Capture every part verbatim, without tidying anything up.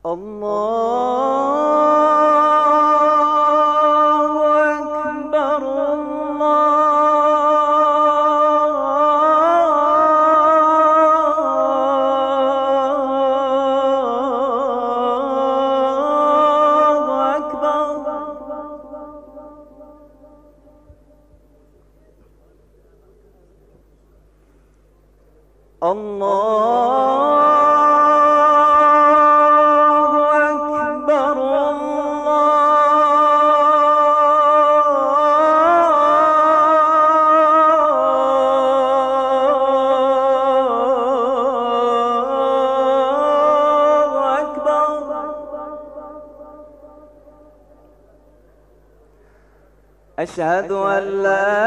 أشهد أن لا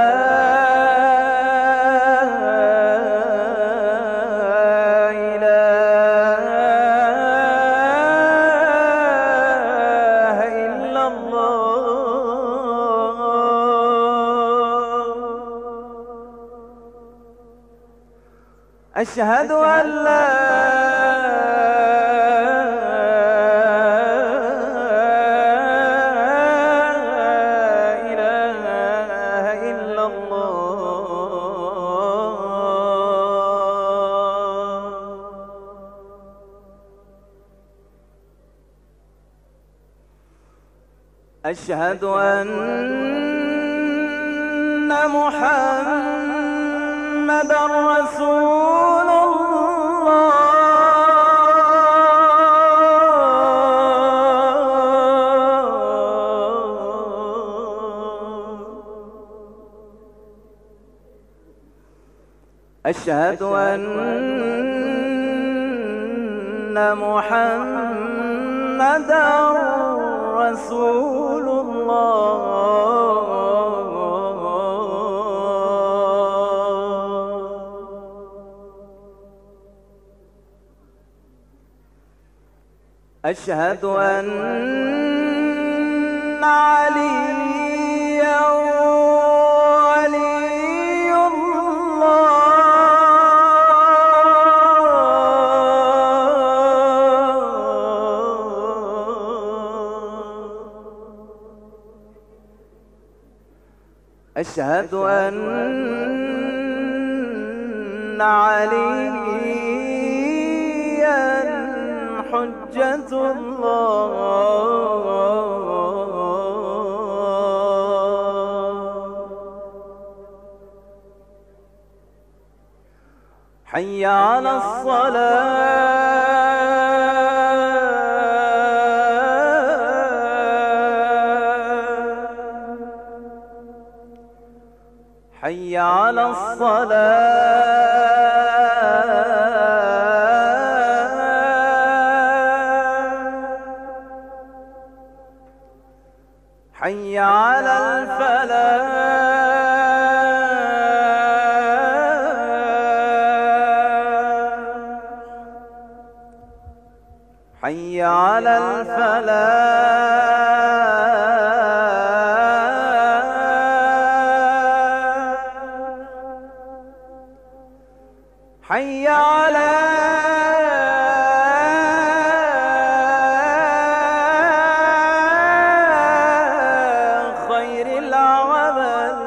إله إلا الله. أشهد أن لا أشهد أن محمدًا رسول الله. أشهد أن محمدًا رسول الله. أشهد أن عليا ولي الله. أشهد أن عليا حجة الله. حي على الصلاة. حي على الصلاة. حي على الفلاح. حي على الفلاح. حي على خير العمل.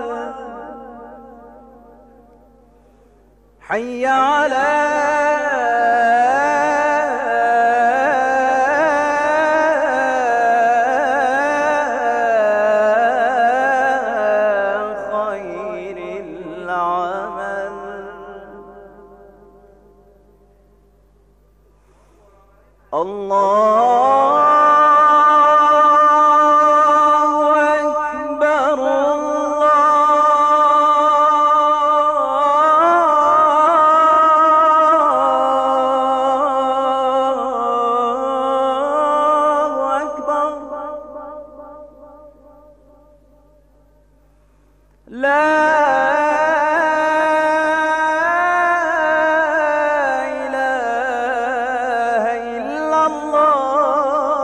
حي على خير العمل. الله أكبر. الله أكبر. لا إله إلا الله.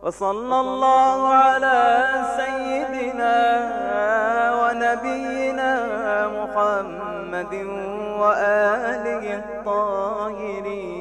وصلى الله على سيدنا ونبينا محمد وآله الطاهرين.